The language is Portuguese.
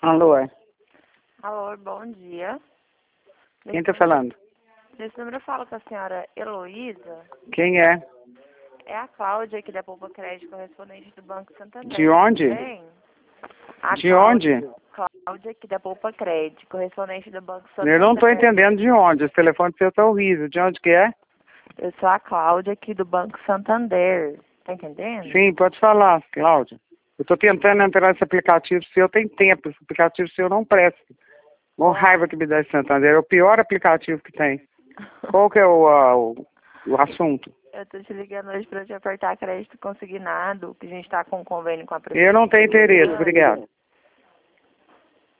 Alô, Alô, bom dia. quem tá falando? Nesse número eu falo com a senhora Heloísa. Quem é? É a Cláudia aqui da Poupa Crédito, correspondente do Banco Santander. De onde? Tudo bem? A De onde? Cláudia aqui da Poupa Crédito, correspondente do Banco Santander. Eu não tô entendendo de onde. Esse telefone seu tá horrível. De onde que é? Eu sou a Cláudia aqui do Banco Santander. Tá entendendo? Sim, pode falar, Cláudia. Eu tô tentando entrar nesse aplicativo seu tem tempo. Esse aplicativo seu não presta. Uma raiva que me dá esse Santander. É o pior aplicativo que tem. Qual que é o assunto? Eu tô te ligando hoje pra te apertar crédito consignado, que a gente tá com um convênio com a Eu não tenho interesse. Obrigado.